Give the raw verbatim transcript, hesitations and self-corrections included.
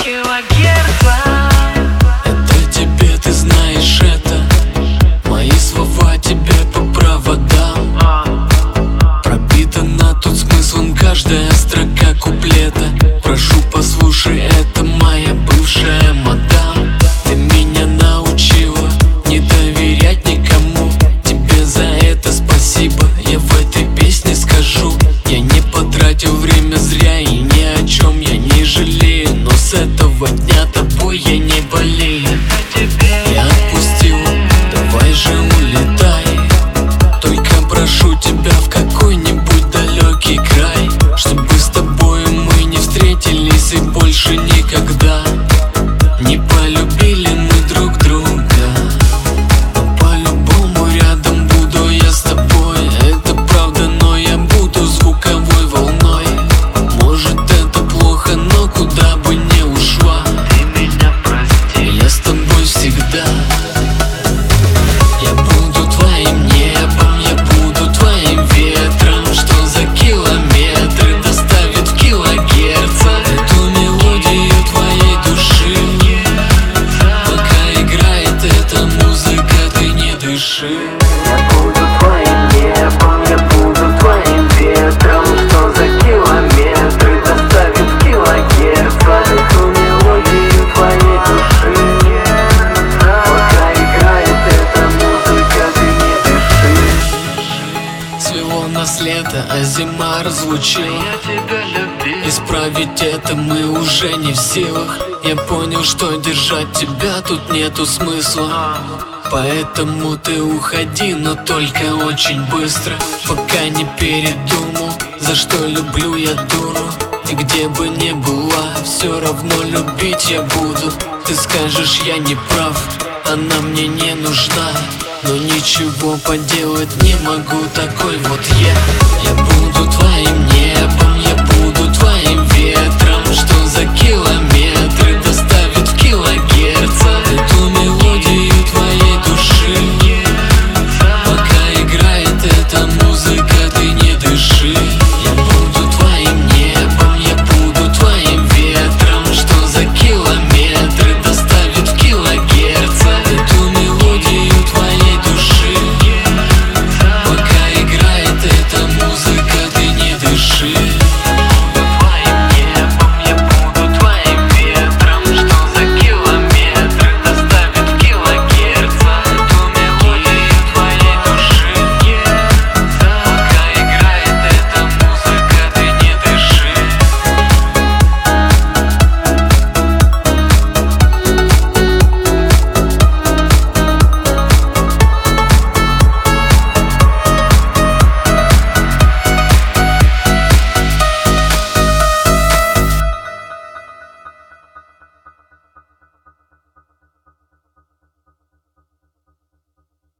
килогерца. Это тебе, ты знаешь это. Мои слова тебе по проводам. Пропитана тут смыслом каждая строка куплета. Прошу, послушай, это моя бывшая мадам. Ты меня научила не доверять никому. Тебе за это спасибо, я в этой песне скажу. Я не потратил время зря и ни о чем я не жалею. Но с этого дня тобой я не болею. Я отпустил, давай же улетай. Только прошу тебя в какой-нибудь далекий край, чтобы с тобою мы не встретились и больше никогда не полюбили мы друг друга. Но по-любому рядом буду я с тобой. Это правда, но я буду звуковой волной. Может, это плохо, но куда бы не ушла, Ты меня прости. я с тобой всегда. Я буду твоим небом, я буду твоим ветром, что за километры доставит в килогерца эту мелодию твоей души. Пока играет эта музыка, ты не дыши. Я буду твоим небом, я буду твоим ветром, что за километры доставит в килогерца эту мелодию твоей души. Пока играет эта музыка, ты не дыши. Свело нас лето, а зима разлучила. Я тебя любил. Исправить это мы уже не в силах. Я понял, что держать тебя тут нету смысла. Поэтому ты уходи, но только очень быстро. Пока не передумал, за что люблю я дуру. И где бы ни была, все равно любить я буду. Ты скажешь, я не прав, она мне не нужна. Но ничего поделать не могу, такой вот я. Я буду твоим